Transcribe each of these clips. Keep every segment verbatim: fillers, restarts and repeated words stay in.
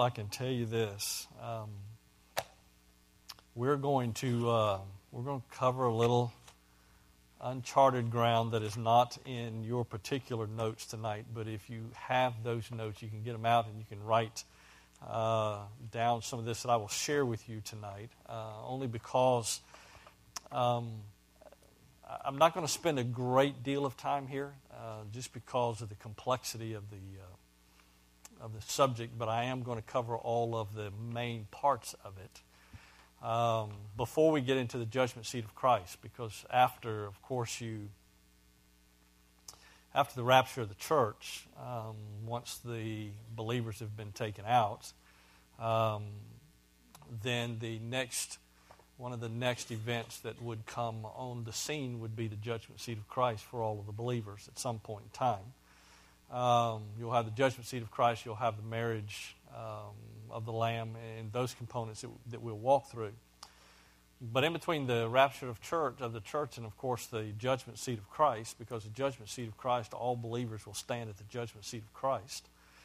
I can tell you this. Um, we're going to uh, we're going to cover a little uncharted ground that is not in your particular notes tonight. But if you have those notes, you can get them out and you can write uh, down some of this that I will share with you tonight. Uh, only because um, I'm not going to spend a great deal of time here, uh, just because of the complexity of the. Uh, of the subject, but I am going to cover all of the main parts of it um, before we get into the judgment seat of Christ, because after, of course, you after the rapture of the church, um, once the believers have been taken out, um, then the next one of the next events that would come on the scene would be the judgment seat of Christ for all of the believers at some point in time. Um, you'll have the judgment seat of Christ. You'll have the marriage um, of the Lamb and those components that, that we'll walk through. But in between the rapture of church of the church and, of course, the judgment seat of Christ, because the judgment seat of Christ, all believers will stand at the judgment seat of Christ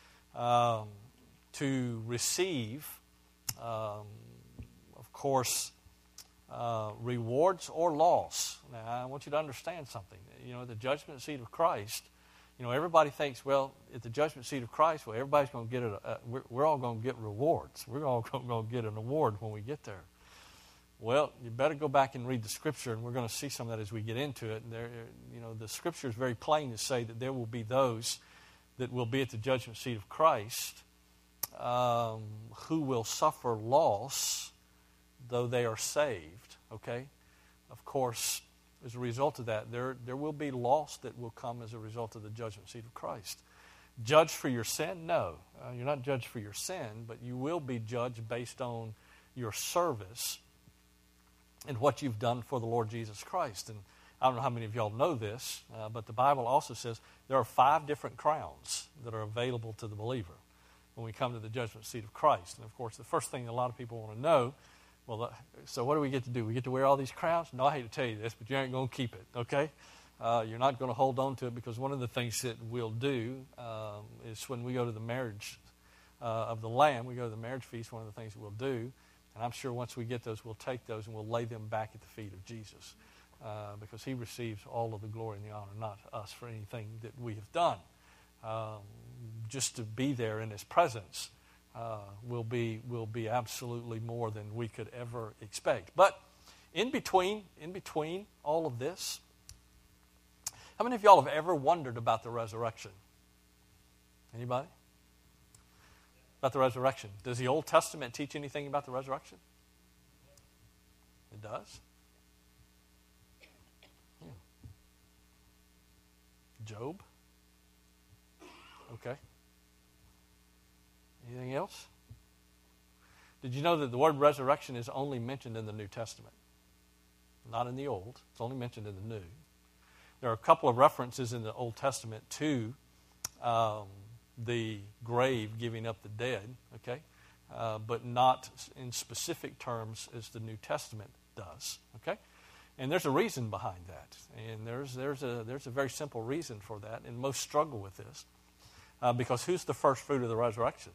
um, to receive, um, of course, uh, rewards or loss. Now, I want you to understand something. You know, the judgment seat of Christ. You know, everybody thinks, well, at the judgment seat of Christ, well, everybody's going to get it. Uh, we're, we're all going to get rewards. We're all going to get an award when we get there. Well, you better go back and read the Scripture, and we're going to see some of that as we get into it. And there, you know, the Scripture is very plain to say that there will be those that will be at the judgment seat of Christ um, who will suffer loss, though they are saved. Okay, of course. As a result of that, there, there will be loss that will come as a result of the judgment seat of Christ. Judged for your sin? No. Uh, you're not judged for your sin, but you will be judged based on your service and what you've done for the Lord Jesus Christ. And I don't know how many of y'all know this, uh, but the Bible also says there are five different crowns that are available to the believer when we come to the judgment seat of Christ. And, of course, the first thing a lot of people want to know, well, so what do we get to do? We get to wear all these crowns? No, I hate to tell you this, but you ain't going to keep it, okay? Uh, you're not going to hold on to it, because one of the things that we'll do um, is when we go to the marriage uh, of the Lamb, we go to the marriage feast, one of the things that we'll do, and I'm sure once we get those, we'll take those and we'll lay them back at the feet of Jesus, uh, because he receives all of the glory and the honor, not us for anything that we have done. Um, just to be there in his presence Uh, will be will be absolutely more than we could ever expect. But in between, in between all of this, how many of y'all have ever wondered about the resurrection? Anybody? About the resurrection. Does the Old Testament teach anything about the resurrection? It does. Yeah. Job? Okay. Anything else? Did you know that the word resurrection is only mentioned in the New Testament? Not in the Old. It's only mentioned in the New. There are a couple of references in the Old Testament to um, the grave giving up the dead, okay, uh, but not in specific terms as the New Testament does, okay? And there's a reason behind that. And there's, there's, a, there's a very simple reason for that, and most struggle with this. Uh, because who's the first fruit of the resurrection?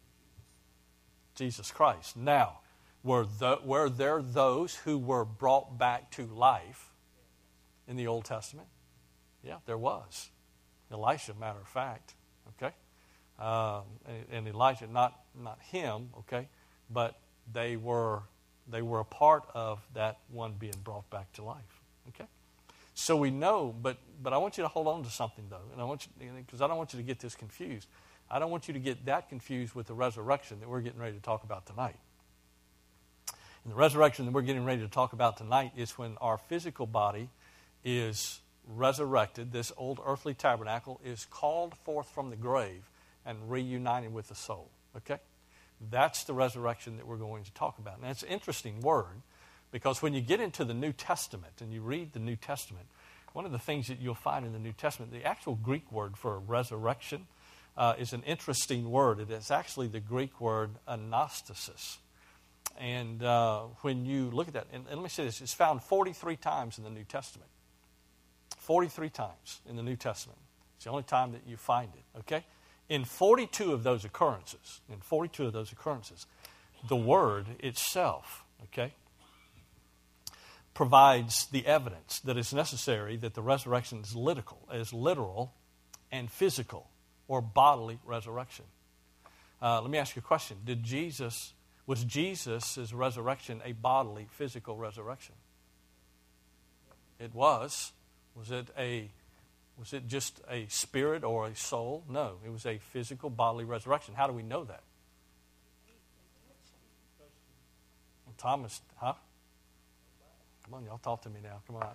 Jesus Christ. Now, were, the, were there those who were brought back to life in the Old Testament? Yeah, there was. Elisha, matter of fact. Okay? Um, and, and Elijah, not not him, okay? But they were they were a part of that one being brought back to life. Okay? So we know, but but I want you to hold on to something, though. And I want you, because I don't want you to get this confused. I don't want you to get that confused with the resurrection that we're getting ready to talk about tonight. And the resurrection that we're getting ready to talk about tonight is when our physical body is resurrected. This old earthly tabernacle is called forth from the grave and reunited with the soul. Okay? That's the resurrection that we're going to talk about. Now, it's an interesting word, because when you get into the New Testament and you read the New Testament, one of the things that you'll find in the New Testament, the actual Greek word for resurrection uh, is an interesting word. It is actually the Greek word anastasis. And uh, when you look at that, and, and let me say this, it's found forty-three times in the New Testament. forty-three times in the New Testament. It's the only time that you find it, okay? In forty-two of those occurrences, in forty-two of those occurrences, the Word itself, okay, provides the evidence that is necessary that the resurrection is literal, is literal and physical or bodily resurrection. Uh, let me ask you a question. Did Jesus, was Jesus' resurrection a bodily, physical resurrection? It was. Was it a, was it just a spirit or a soul? No, it was a physical, bodily resurrection. How do we know that? Well, Thomas, huh? Come on, y'all talk to me now. Come on.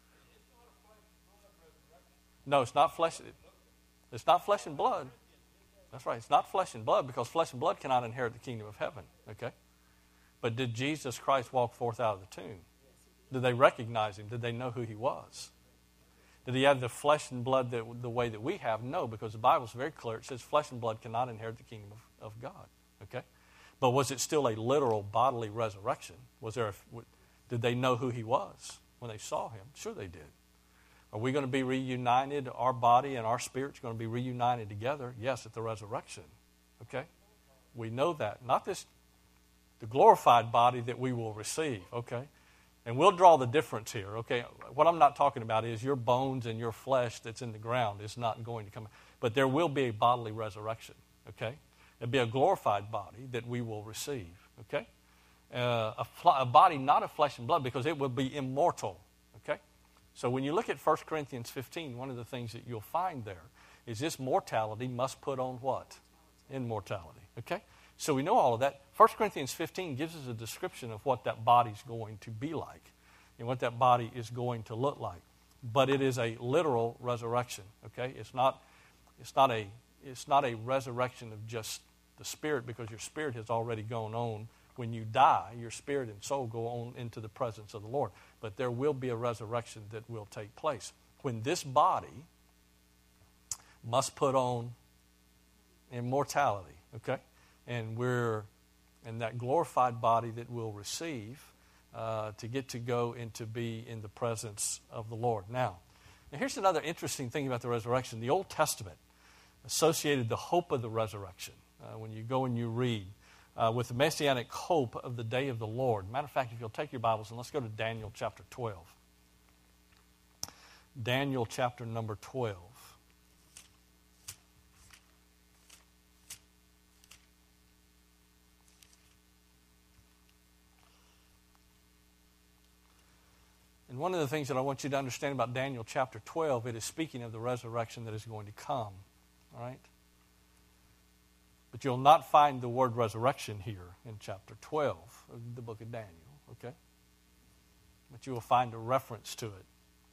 No, it's not flesh. It's not flesh and blood. That's right. It's not flesh and blood because flesh and blood cannot inherit the kingdom of heaven. Okay? But did Jesus Christ walk forth out of the tomb? Did they recognize him? Did they know who he was? Did he have the flesh and blood that, the way that we have? No, because the Bible is very clear. It says flesh and blood cannot inherit the kingdom of, of God. Okay? But was it still a literal bodily resurrection? Was there? A, did they know who he was when they saw him? Sure they did. Are we going to be reunited? Our body and our spirit's going to be reunited together? Yes, at the resurrection. Okay? We know that. Not this, the glorified body that we will receive. Okay? And we'll draw the difference here. Okay? What I'm not talking about is your bones and your flesh that's in the ground is not going to come. But there will be a bodily resurrection. Okay? It'll be a glorified body that we will receive. Okay? Uh, a, fl- a body not of flesh and blood because it will be immortal. Okay? So when you look at First Corinthians fifteen, one of the things that you'll find there is this mortality must put on what? Immortality. Okay? So we know all of that. First Corinthians fifteen gives us a description of what that body's going to be like and what that body is going to look like. But it is a literal resurrection. Okay? It's not, it's not a, it's not a resurrection of just the spirit because your spirit has already gone on. When you die, your spirit and soul go on into the presence of the Lord. But there will be a resurrection that will take place. When this body must put on immortality, okay? And we're in that glorified body that we'll receive uh, to get to go and to be in the presence of the Lord. Now, now, here's another interesting thing about the resurrection. The Old Testament associated the hope of the resurrection. Uh, when you go and you read, Uh, with the messianic hope of the day of the Lord. Matter of fact, if you'll take your Bibles and let's go to Daniel chapter twelve. Daniel chapter number twelve. And one of the things that I want you to understand about Daniel chapter twelve, it is speaking of the resurrection that is going to come. All right? But you'll not find the word resurrection here in chapter twelve of the book of Daniel, okay? But you will find a reference to it.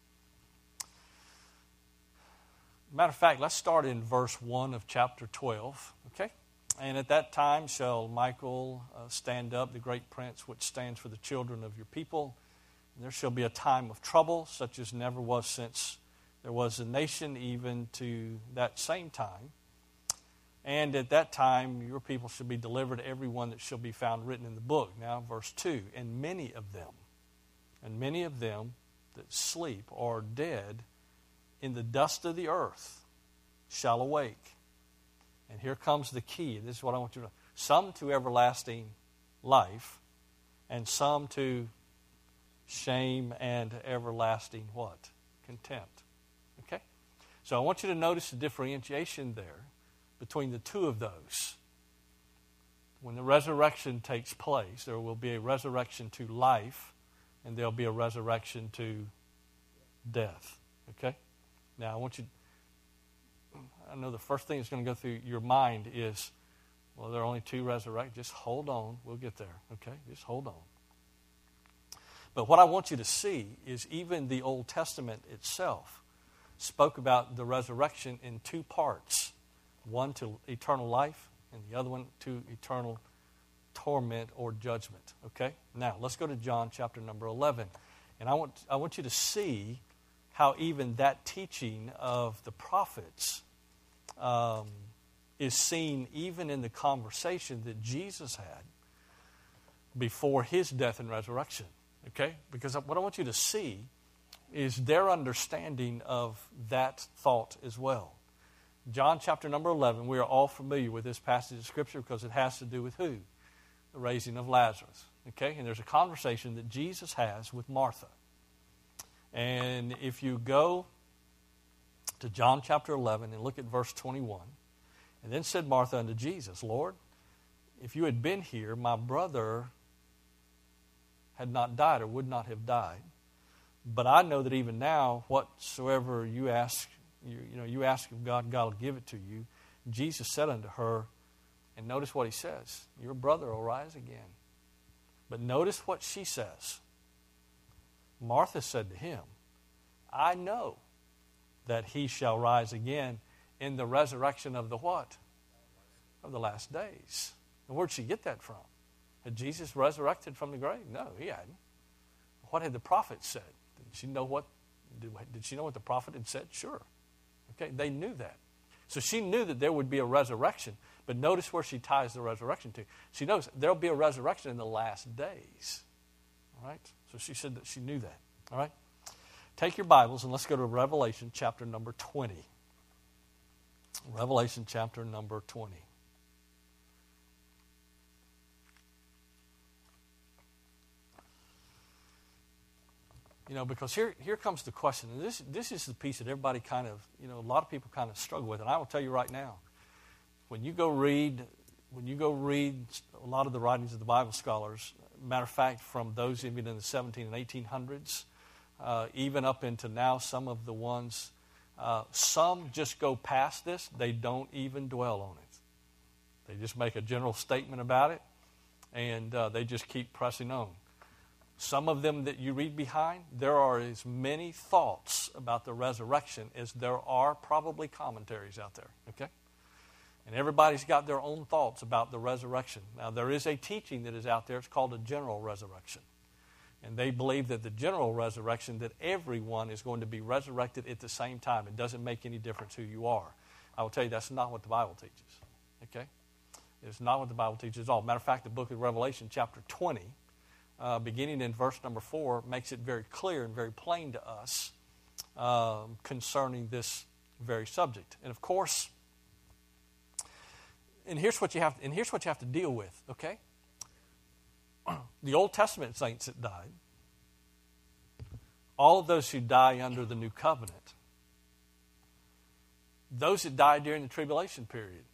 Matter of fact, let's start in verse one of chapter twelve, okay? And at that time shall Michael uh, stand up, the great prince which stands for the children of your people. And there shall be a time of trouble, such as never was since there was a nation, even to that same time. And at that time, your people shall be delivered, every one that shall be found written in the book. Now, verse two, and many of them, and many of them that sleep or are dead in the dust of the earth shall awake. And here comes the key. This is what I want you to know. Some to everlasting life, and some to shame and everlasting what? Contempt. Okay? So I want you to notice the differentiation there between the two of those. When the resurrection takes place, there will be a resurrection to life, and there'll be a resurrection to death. Okay? Now, I want you, I know the first thing that's going to go through your mind is, well, there are only two resurrections. Just hold on. We'll get there. Okay? Just hold on. But what I want you to see is even the Old Testament itself spoke about the resurrection in two parts. One to eternal life, and the other one to eternal torment or judgment. Okay? Now, let's go to John chapter number eleven. And I want, I want you to see how even that teaching of the prophets um, is seen even in the conversation that Jesus had before his death and resurrection. Okay? Because what I want you to see is their understanding of that thought as well. John chapter number eleven, we are all familiar with this passage of Scripture because it has to do with who? The raising of Lazarus. Okay? And there's a conversation that Jesus has with Martha. And if you go to John chapter eleven and look at verse twenty-one, and then said Martha unto Jesus, Lord, if you had been here, my brother had not died or would not have died. But I know that even now, whatsoever you ask, you, you know, you ask of God, God will give it to you. Jesus said unto her, and notice what he says, your brother will rise again. But notice what she says. Martha said to him, I know that he shall rise again in the resurrection of the what? Of the last days. And where'd she get that from? Had Jesus resurrected from the grave? No, he hadn't. What had the prophet said? Did she know what? Did, did she know what the prophet had said? Sure. Okay, they knew that. So she knew that there would be a resurrection. But notice where she ties the resurrection to. She knows there'll be a resurrection in the last days. All right? So she said that she knew that. All right? Take your Bibles and let's go to Revelation chapter number twenty. Revelation chapter number twenty. You know, because here, here comes the question, and this, this is the piece that everybody kind of, you know, a lot of people kind of struggle with, and I will tell you right now, when you go read, when you go read a lot of the writings of the Bible scholars, matter of fact, from those even in the seventeen and eighteen hundreds, uh, even up into now, some of the ones, uh, some just go past this, they don't even dwell on it. They just make a general statement about it, and uh, they just keep pressing on. Some of them that you read behind, there are as many thoughts about the resurrection as there are probably commentaries out there, okay? And everybody's got their own thoughts about the resurrection. Now, there is a teaching that is out there. It's called a general resurrection. And they believe that the general resurrection, that everyone is going to be resurrected at the same time. It doesn't make any difference who you are. I will tell you that's not what the Bible teaches, okay? It's not what the Bible teaches at all. Matter of fact, the book of Revelation, chapter twenty, Uh, beginning in verse number four, makes it very clear and very plain to us um, concerning this very subject. And of course, and here's what you have, and here's what you have to deal with. Okay, the Old Testament saints that died, all of those who die under the new covenant, those that died during the tribulation period.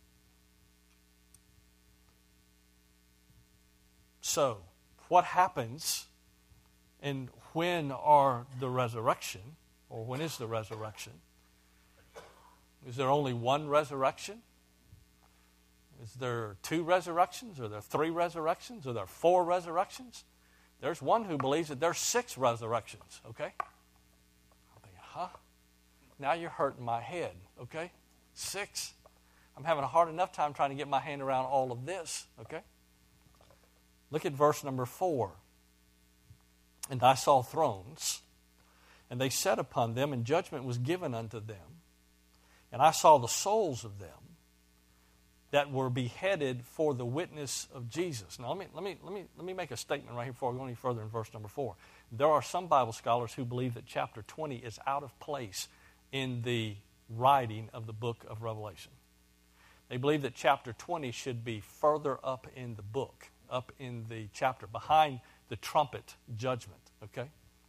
So, what happens and when are the resurrection, or when is the resurrection? Is there only one resurrection? Is there two resurrections? Are there three resurrections? Are there four resurrections? There's one who believes that there's six resurrections, okay? I'm thinking, huh? Now you're hurting my head, okay? Six. I'm having a hard enough time trying to get my hand around all of this, okay? Look at verse number four. And I saw thrones, and they sat upon them, and judgment was given unto them. And I saw the souls of them that were beheaded for the witness of Jesus. Now let me let me let me let me make a statement right here before I go any further in verse number four. There are some Bible scholars who believe that chapter twenty is out of place in the writing of the book of Revelation. They believe that chapter twenty should be further up in the book, up in the chapter, behind the trumpet judgment, okay?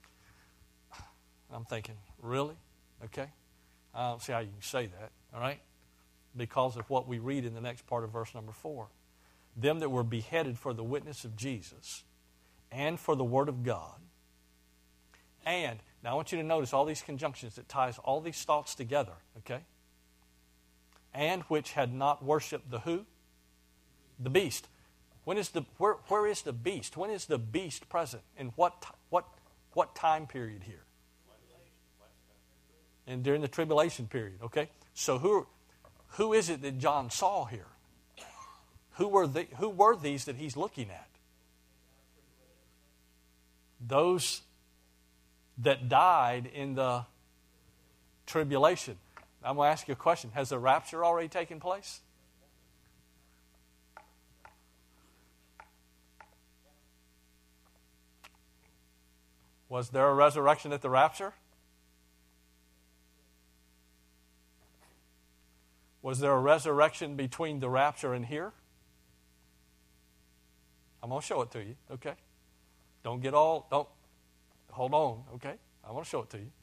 I'm thinking, really? Okay? I don't see how you can say that, all right? Because of what we read in the next part of verse number four. Them that were beheaded for the witness of Jesus and for the word of God. And, now I want you to notice all these conjunctions that ties all these thoughts together, okay? And which had not worshipped the who? The beast. When is the where where is the beast? When is the beast present? In what what what time period here? And during the tribulation period, okay? So who who is it that John saw here? Who were the who were these that he's looking at? Those that died in the tribulation. I'm going to ask you a question. Has the rapture already taken place? Was there a resurrection at the rapture? Was there a resurrection between the rapture and here? I'm going to show it to you, okay? Don't get all, don't, hold on, okay? I want to show it to you.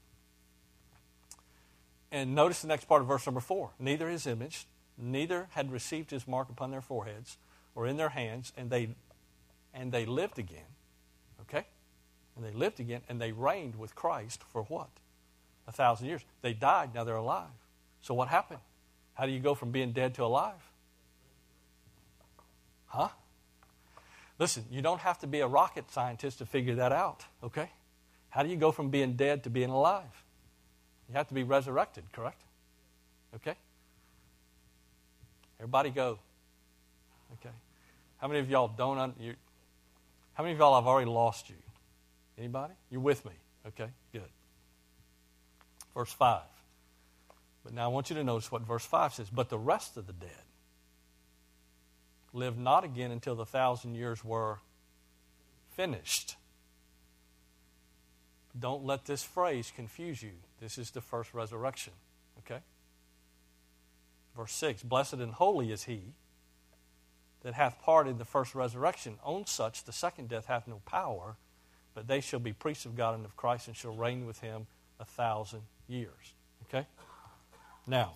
And notice the next part of verse number four. Neither his image, neither had received his mark upon their foreheads or in their hands, and they and they lived again. Okay? And they lived again, and they reigned with Christ for what? A thousand years. They died, now they're alive. So what happened? How do you go from being dead to alive? Huh? Listen, you don't have to be a rocket scientist to figure that out, okay? How do you go from being dead to being alive? You have to be resurrected, correct? Okay? Everybody go. Okay. How many of y'all don't, un- you, how many of y'all have already lost you? Anybody? You're with me. Okay, good. Verse five. But now I want you to notice what verse five says. But the rest of the dead lived not again until the thousand years were finished. Don't let this phrase confuse you. This is the first resurrection. Okay? Verse six. Blessed and holy is he that hath part in the first resurrection. On such the second death hath no power, but they shall be priests of God and of Christ and shall reign with him a thousand years. Okay? Now,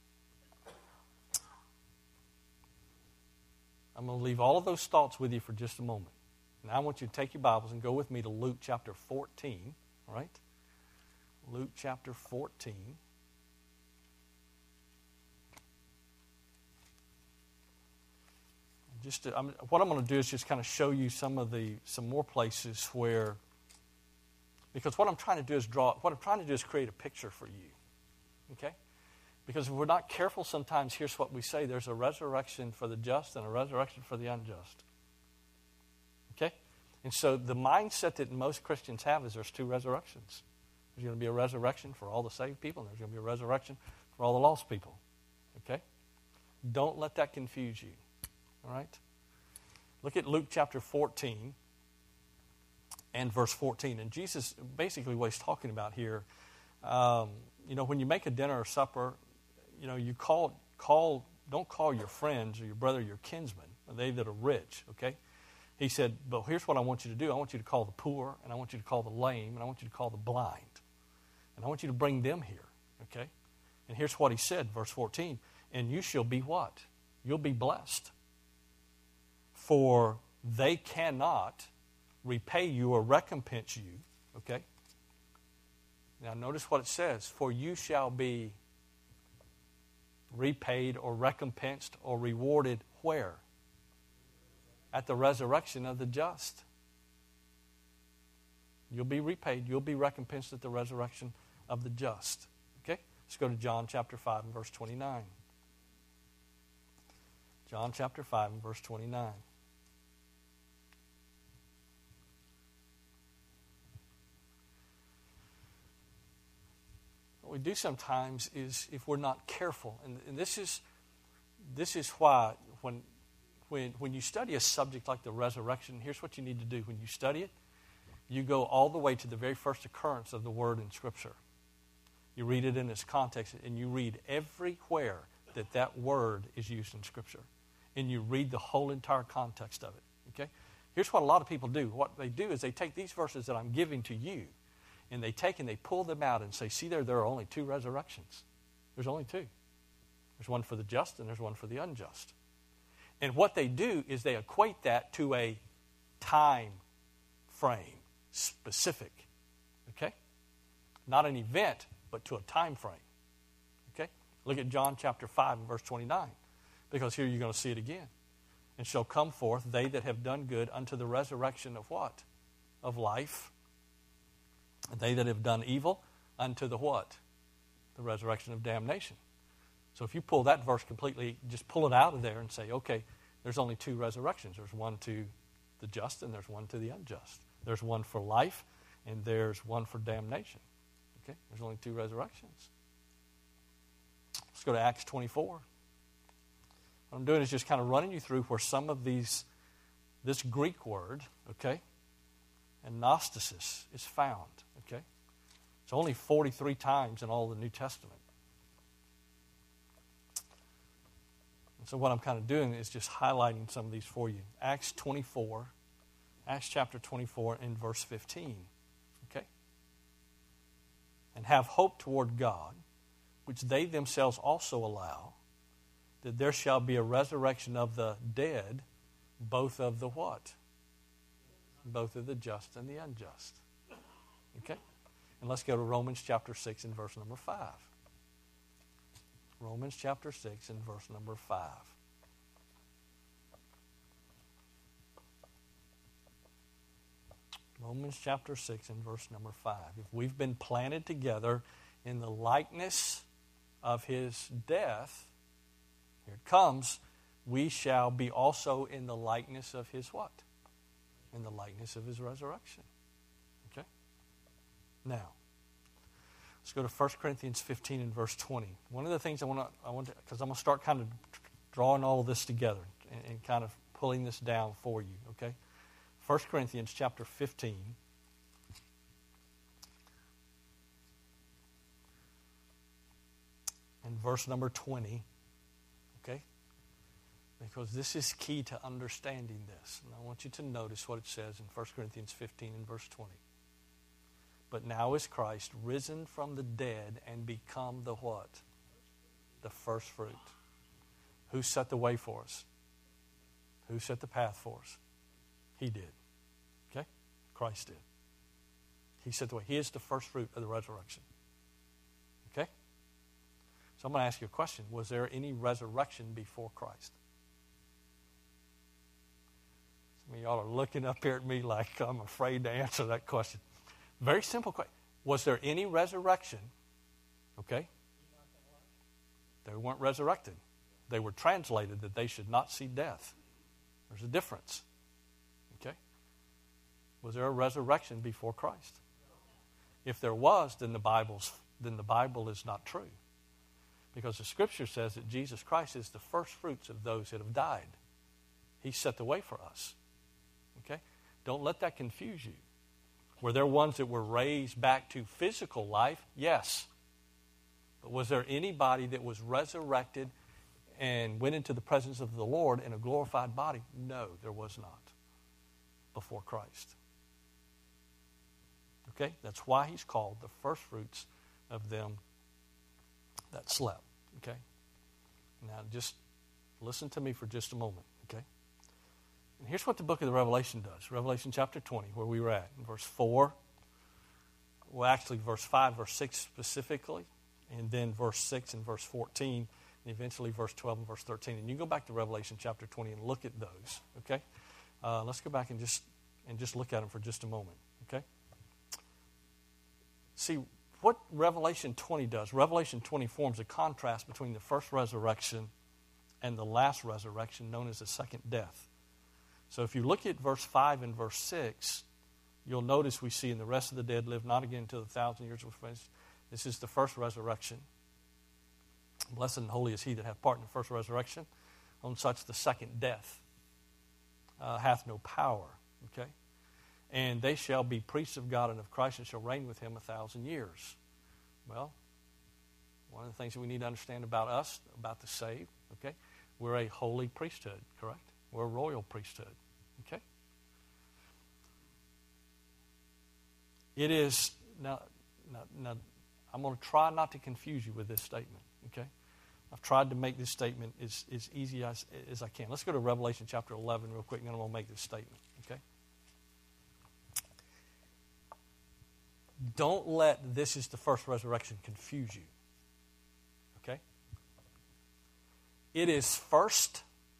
I'm going to leave all of those thoughts with you for just a moment. Now I want you to take your Bibles and go with me to Luke chapter fourteen. All right? Luke chapter fourteen. Just to, I'm, what I'm going to do is just kind of show you some of the some more places where, because what I'm trying to do is draw. What I'm trying to do is create a picture for you. Okay? Because if we're not careful, sometimes here's what we say: there's a resurrection for the just and a resurrection for the unjust. Okay? And so the mindset that most Christians have is there's two resurrections. There's going to be a resurrection for all the saved people, and there's going to be a resurrection for all the lost people. Okay? Don't let that confuse you. All right? Look at Luke chapter fourteen and verse fourteen. And Jesus, basically what he's talking about here, um, you know, when you make a dinner or supper, you know, you call, call, don't call your friends or your brother your kinsmen, or they that are rich, okay? He said, but here's what I want you to do. I want you to call the poor, and I want you to call the lame, and I want you to call the blind. And I want you to bring them here, okay? And here's what he said, verse fourteen. And you shall be what? You'll be blessed. For they cannot repay you or recompense you, okay? Now notice what it says. For you shall be repaid or recompensed or rewarded where? At the resurrection of the just. You'll be repaid. You'll be recompensed at the resurrection of the just. Okay? Let's go to John chapter five and verse twenty-nine. John chapter five and verse twenty-nine. What we do sometimes is, if we're not careful, and, and this is this is why when when when you study a subject like the resurrection, here's what you need to do. When you study it, you go all the way to the very first occurrence of the word in Scripture. You read it in its context, and you read everywhere that that word is used in Scripture. And you read the whole entire context of it. Okay? Here's what a lot of people do. What they do is they take these verses that I'm giving to you, and they take and they pull them out and say, see there, there are only two resurrections. There's only two. There's one for the just and there's one for the unjust. And what they do is they equate that to a time frame, specific. Okay? Not an event, but to a time frame. Okay? Look at John chapter five and verse twenty-nine. Because here you're going to see it again. And shall come forth they that have done good unto the resurrection of what? Of life. And they that have done evil unto the what? The resurrection of damnation. So if you pull that verse completely, just pull it out of there and say, okay, there's only two resurrections. There's one to the just and there's one to the unjust. There's one for life and there's one for damnation. Okay? There's only two resurrections. Let's go to Acts twenty-four. What I'm doing is just kind of running you through where some of these, this Greek word, okay, and Gnosticis is found, okay? It's only forty-three times in all the New Testament. So what I'm kind of doing is just highlighting some of these for you. Acts twenty-four, Acts chapter twenty-four and verse fifteen. Okay? And have hope toward God, which they themselves also allow, that there shall be a resurrection of the dead, both of the what? Both of the just and the unjust. Okay? And let's go to Romans chapter six and verse number five. Romans chapter six and verse number five. Romans chapter six and verse number five. If we've been planted together in the likeness of his death, here it comes, we shall be also in the likeness of his what? In the likeness of his resurrection. Okay? Now, let's go to First Corinthians fifteen and verse twenty. One of the things I want to, I want to, because I'm going to start kind of drawing all of this together and, and kind of pulling this down for you, okay? First Corinthians chapter fifteen. And verse number twenty, okay? Because this is key to understanding this. And I want you to notice what it says in First Corinthians fifteen and verse twenty. But now is Christ risen from the dead and become the what? The first fruit. Who set the way for us? Who set the path for us? He did. Okay? Christ did. He set the way. He is the first fruit of the resurrection. Okay? So I'm going to ask you a question. Was there any resurrection before Christ? Some of y'all are looking up here at me like I'm afraid to answer that question. Very simple question. Was there any resurrection? Okay? They weren't resurrected. They were translated that they should not see death. There's a difference. Okay? Was there a resurrection before Christ? If there was, then the Bible's then the Bible is not true. Because the Scripture says that Jesus Christ is the first fruits of those that have died. He set the way for us. Okay? Don't let that confuse you. Were there ones that were raised back to physical life? Yes. But was there anybody that was resurrected and went into the presence of the Lord in a glorified body? No, there was not before Christ. Okay? That's why he's called the first fruits of them that slept. Okay? Now just listen to me for just a moment. Okay? And here's what the book of the Revelation does. Revelation chapter twenty, where we were at, in verse four. Well, actually, verse five, verse six specifically, and then verse six and verse fourteen, and eventually verse twelve and verse thirteen. And you go back to Revelation chapter twenty and look at those, okay? Uh, let's go back and just and just look at them for just a moment, okay? See, what Revelation twenty does, Revelation twenty forms a contrast between the first resurrection and the last resurrection, known as the second death. So if you look at verse five and verse six, you'll notice we see, "And the rest of the dead live not again until the thousand years was finished." This is the first resurrection. "Blessed and holy is he that hath part in the first resurrection. On such the second death uh, hath no power." Okay? "And they shall be priests of God and of Christ, and shall reign with him a thousand years." Well, one of the things that we need to understand about us, about the saved, okay, we're a holy priesthood, correct? We're a royal priesthood, okay? It is, now, now, now I'm going to try not to confuse you with this statement, okay? I've tried to make this statement as, as easy as, as I can. Let's go to Revelation chapter eleven real quick, and then I'm going to make this statement, okay? Don't let "this is the first resurrection" confuse you, okay? It is first...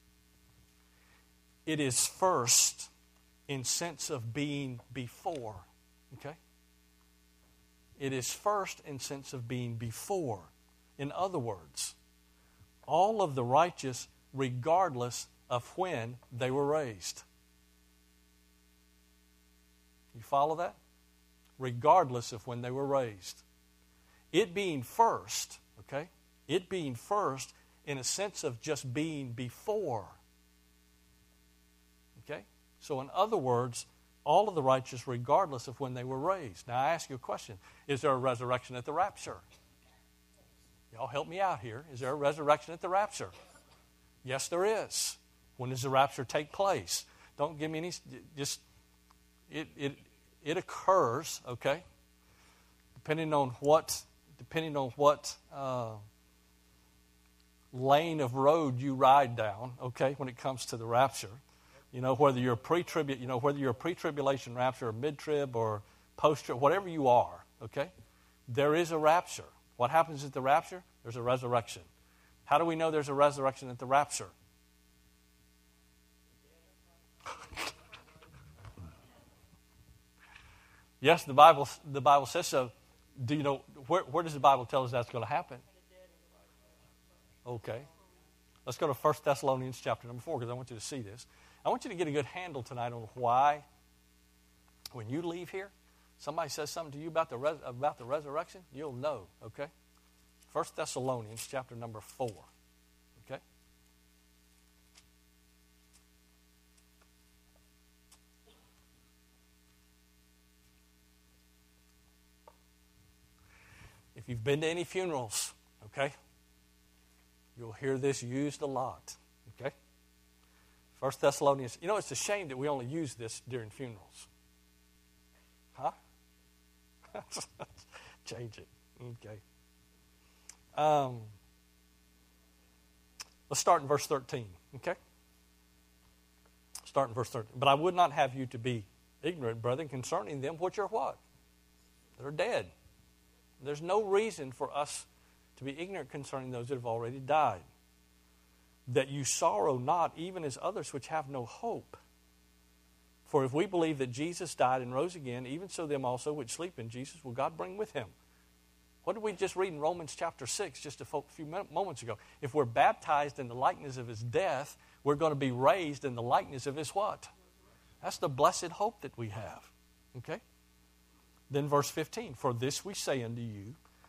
It is first in sense of being before, okay? It is first in sense of being before. In other words, all of the righteous, regardless of when they were raised. You follow that? Regardless of when they were raised. It being first, okay? It being first in a sense of just being before. Okay? So in other words, all of the righteous regardless of when they were raised. Now I ask you a question. Is there a resurrection at the rapture? Y'all help me out here. Is there a resurrection at the rapture? Yes, there is. When does the rapture take place? Don't give me any, just, it it it occurs, okay, depending on what, depending on what uh, lane of road you ride down, okay, when it comes to the rapture. You know, whether you're a pre-trib, you know, whether you're a pre-tribulation rapture or mid-trib or post-trib, whatever you are, okay, there is a rapture. What happens at the rapture? There's a resurrection. How do we know there's a resurrection at the rapture? Yes, the Bible the Bible says so. Do you know where, where does the Bible tell us that's going to happen? Okay. Let's go to First Thessalonians chapter number four, because I want you to see this. I want you to get a good handle tonight on why, when you leave here, somebody says something to you about the res, about the resurrection, you'll know, okay? First Thessalonians chapter number four, okay? If you've been to any funerals, okay, you'll hear this used a lot, okay? First Thessalonians, you know, it's a shame that we only use this during funerals. Huh? Change it, okay. Um, let's start in verse thirteen, okay? Start in verse thirteen. But I would not have you to be ignorant, brethren, concerning them which are what? They're dead. There's no reason for us to be ignorant concerning those that have already died. That you sorrow not, even as others which have no hope. For if we believe that Jesus died and rose again, even so them also which sleep in Jesus will God bring with him. What did we just read in Romans chapter six just a few moments ago? If we're baptized in the likeness of his death, we're going to be raised in the likeness of his what? That's the blessed hope that we have. Okay? Then verse fifteen, for this we say unto you.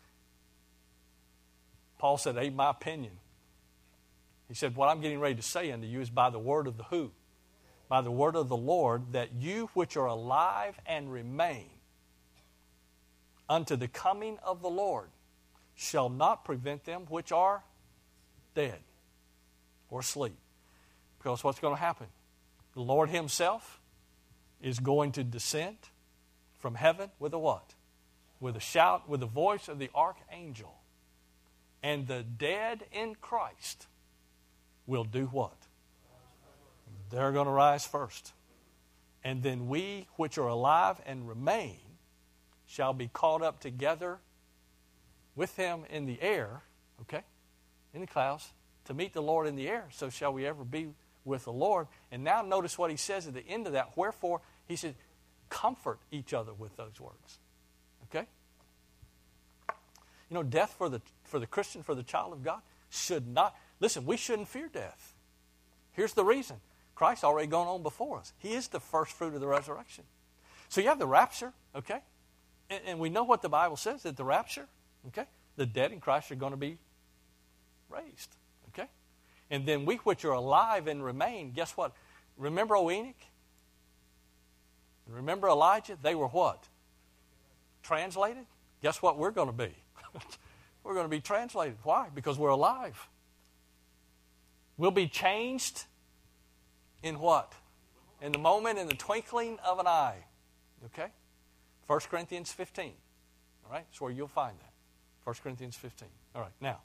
Paul said, ain't my opinion. He said, what I'm getting ready to say unto you is by the word of the who? By the word of the Lord, that you which are alive and remain unto the coming of the Lord shall not prevent them which are dead or asleep. Because what's going to happen? The Lord himself is going to descend from heaven with a what? With a shout, with the voice of the archangel. And the dead in Christ will do what? They're going to rise first. And then we which are alive and remain shall be caught up together with him in the air, okay, in the clouds, to meet the Lord in the air. So shall we ever be with the Lord. And now notice what he says at the end of that. Wherefore, he said, comfort each other with those words. Okay? You know, death for the for the Christian, for the child of God, should not, listen, we shouldn't fear death. Here's the reason. Christ's already gone on before us. He is the first fruit of the resurrection. So you have the rapture, okay? And, and we know what the Bible says, that the rapture, okay, the dead in Christ are going to be raised, okay? And then we which are alive and remain, guess what? Remember, O Enoch? Remember Elijah? They were what? Translated? Guess what we're going to be? We're going to be translated. Why? Because we're alive. We'll be changed in what? In the moment, in the twinkling of an eye. Okay? First Corinthians fifteen. All right? That's where you'll find that. First Corinthians fifteen. All right. Now,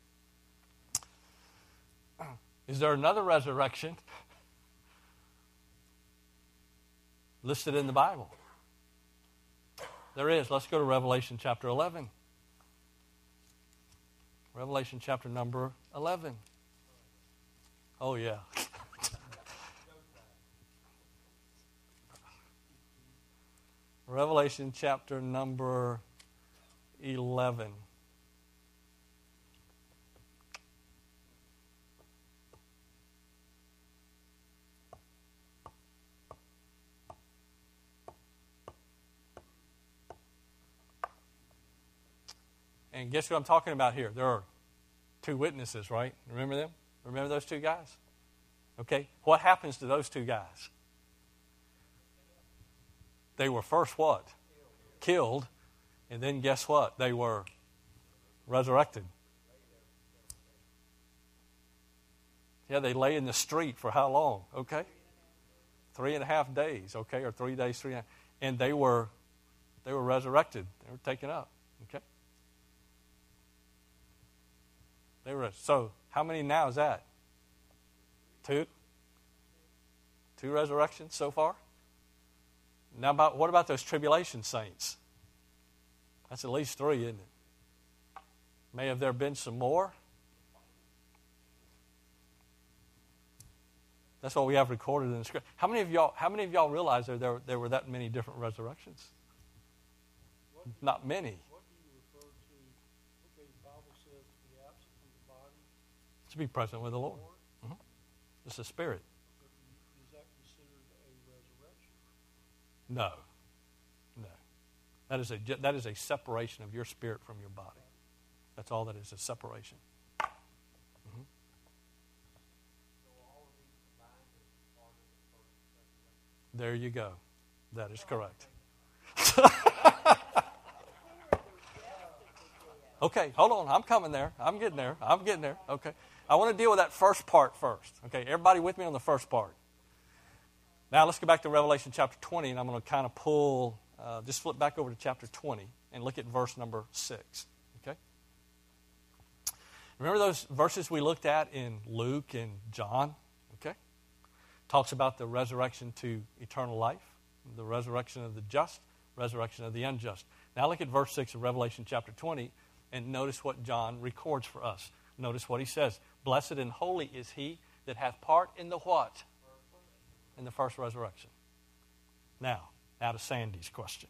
is there another resurrection listed in the Bible? There is. Let's go to Revelation chapter eleven. Revelation chapter number eleven. Oh, yeah. Revelation chapter number eleven. And guess what I'm talking about here? There are two witnesses, right? Remember them? Remember those two guys? Okay. What happens to those two guys? They were first what? Killed. And then guess what? They were resurrected. Yeah, they lay in the street for how long? Okay. Three and a half days, okay, or three days, three and a half. And they were they were resurrected. They were taken up. Okay. They were so how many now is that? Two? Two resurrections so far? Now about what about those tribulation saints? That's at least three, isn't it? May have there been some more? That's what we have recorded in the script. How many of y'all? How many of y'all realize there there, there were that many different resurrections? What, Not many. What do you refer to? Okay, the Bible says to be absent from the body. To be present with the Lord. Mm-hmm. It's a spirit. But is that considered a resurrection? No, no. That is a that is a separation of your spirit from your body. That's all that is. A separation. Mm-hmm. There you go. That is correct. Okay, hold on. I'm coming there. I'm getting there. I'm getting there. Okay. I want to deal with that first part first. Okay, everybody with me on the first part. Now let's go back to Revelation chapter twenty, and I'm going to kind of pull, uh, just flip back over to chapter twenty and look at verse number six. Okay. Remember those verses we looked at in Luke and John? Okay. Talks about the resurrection to eternal life, the resurrection of the just, resurrection of the unjust. Now look at verse six of Revelation chapter twenty and notice what John records for us. Notice what he says. Blessed and holy is he that hath part in the what? In the first resurrection. Now, now to Sandy's question.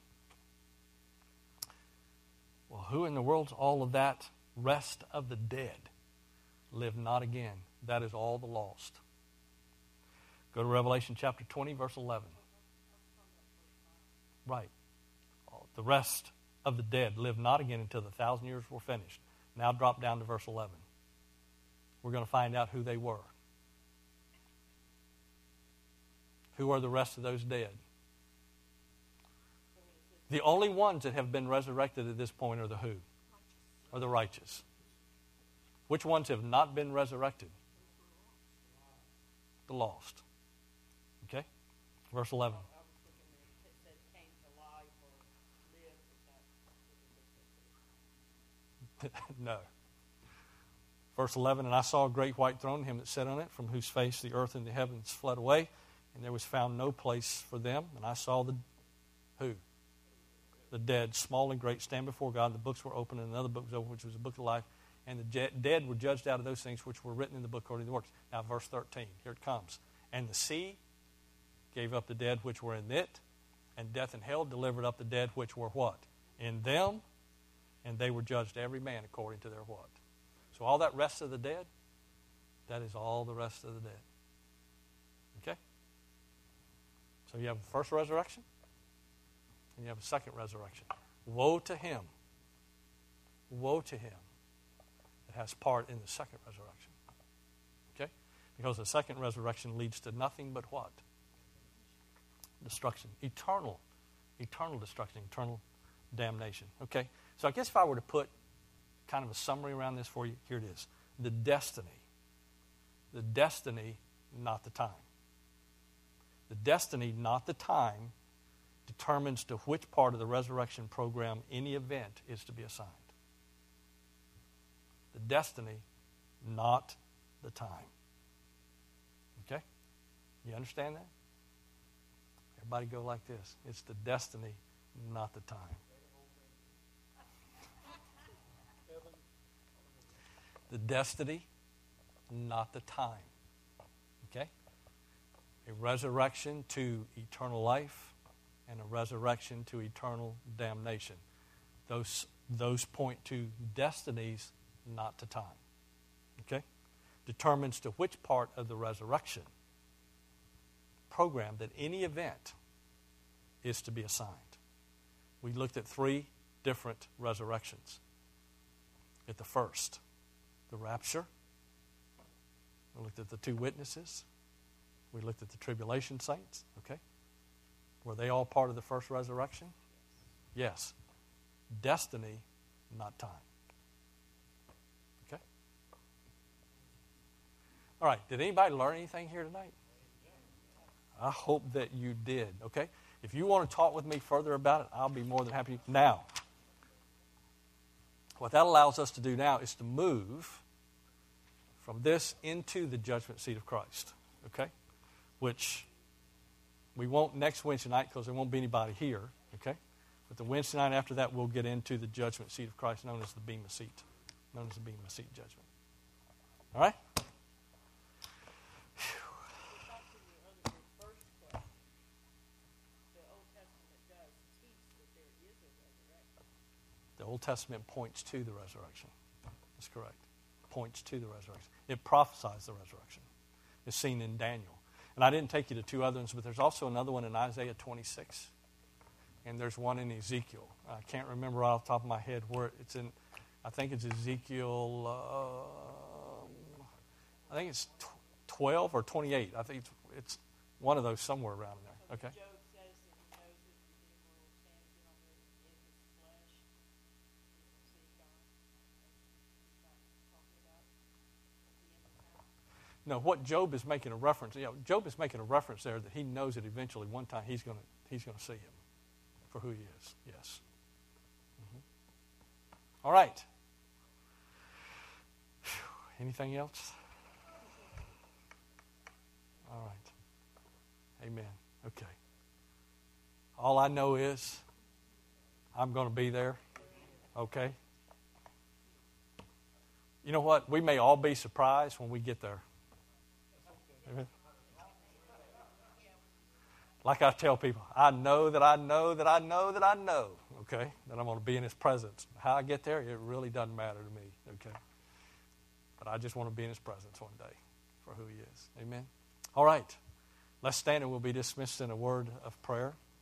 Well, who in the world's all of that rest of the dead live not again? That is all the lost. Go to Revelation chapter twenty, verse eleven. Right. The rest of the dead live not again until the thousand years were finished. Now drop down to verse eleven. We're going to find out who they were. Who are the rest of those dead? The only ones that have been resurrected at this point are the who? Are the righteous. Which ones have not been resurrected? The lost. Okay? Verse eleven. No. Verse eleven, and I saw a great white throne, him that sat on it, from whose face the earth and the heavens fled away, and there was found no place for them. And I saw the who? The dead, small and great, stand before God. And the books were opened, and another book was opened, which was the book of life. And the dead were judged out of those things which were written in the book according to the works. Now, verse thirteen, here it comes. And the sea gave up the dead which were in it, and death and hell delivered up the dead which were what? In them, and they were judged every man according to their what? So all that rest of the dead, that is all the rest of the dead. Okay? So you have the first resurrection, and you have a second resurrection. Woe to him. Woe to him that has part in the second resurrection. Okay? Because the second resurrection leads to nothing but what? Destruction. Eternal. Eternal destruction. Eternal damnation. Okay? So I guess if I were to put kind of a summary around this for you, here it is. The destiny. The destiny, not the time. The destiny, not the time, determines to which part of the resurrection program any event is to be assigned. The destiny, not the time. Okay? You understand that? Everybody go like this. It's the destiny, not the time. The destiny, not the time. Okay? A resurrection to eternal life and a resurrection to eternal damnation. Those, those point to destinies, not to time. Okay? Determines to which part of the resurrection program that any event is to be assigned. We looked at three different resurrections. At the first, the rapture. We looked at the two witnesses. We looked at the tribulation saints. Okay? Were they all part of the first resurrection? Yes. Destiny, not time. Okay? All right, did anybody learn anything here tonight? I hope that you did, okay? If you want to talk with me further about it, I'll be more than happy. Now, what that allows us to do now is to move from this into the judgment seat of Christ, okay? Which we won't next Wednesday night because there won't be anybody here, okay? But the Wednesday night after that, we'll get into the judgment seat of Christ, known as the Bema seat, known as the Bema seat judgment. All right? The Old Testament points to the resurrection. That's correct. Points to the resurrection. It prophesies the resurrection. It's seen in Daniel. And I didn't take you to two other ones, but there's also another one in Isaiah twenty-six. And there's one in Ezekiel. I can't remember right off the top of my head where it's in. I think it's Ezekiel, uh, I think it's twelve or twenty-eight. I think it's, it's one of those somewhere around there. Okay? No, what Job is making a reference, you know, Job is making a reference there that he knows that eventually one time he's going to he's going to see him for who he is. Yes. Mm-hmm. All right. Whew. Anything else? All right. Amen. Okay. All I know is I'm going to be there. Okay. You know what? We may all be surprised when we get there. Amen. Like I tell people, I know that I know that I know that I know, okay, that I'm going to be in His presence. How I get there, it really doesn't matter to me, okay? But I just want to be in His presence one day for who He is. Amen? All right. Let's stand and we'll be dismissed in a word of prayer.